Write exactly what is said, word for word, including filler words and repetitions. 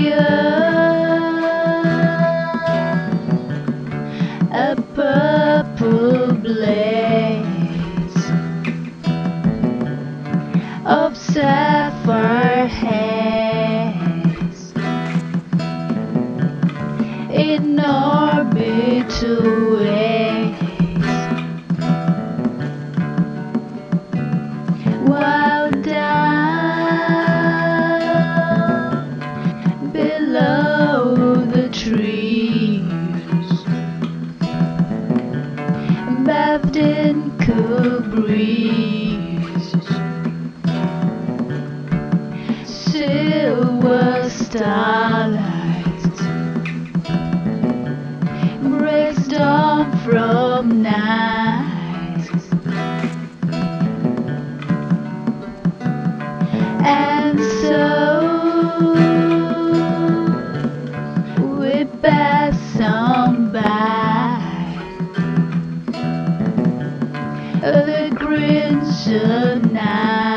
the earth, a purple blaze of sapphire haze in orbital ways, while down below the trees, bathed in cool breeze, silver starlight breaks dawn from night, and so we pass on by the crimson night.